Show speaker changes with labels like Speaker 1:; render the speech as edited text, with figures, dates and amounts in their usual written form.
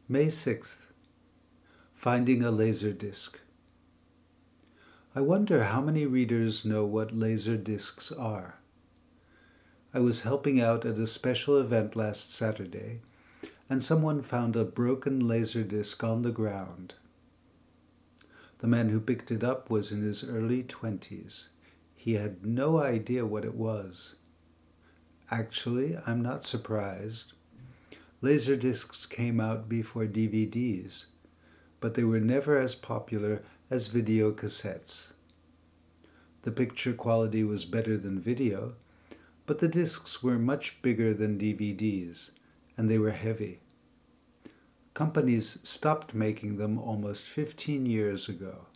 Speaker 1: May 6th. Finding a laser disc. I wonder how many readers know what laser discs are. I was helping out at a special event last Saturday, and someone found a broken laser disc on the ground. The man who picked it up was in his early 20s. He had no idea what it was. Actually, I'm not surprised. Laserdiscs came out before DVDs, but they were never as popular as video cassettes. The picture quality was better than video, but the discs were much bigger than DVDs, and they were heavy. Companies stopped making them almost 15 years ago.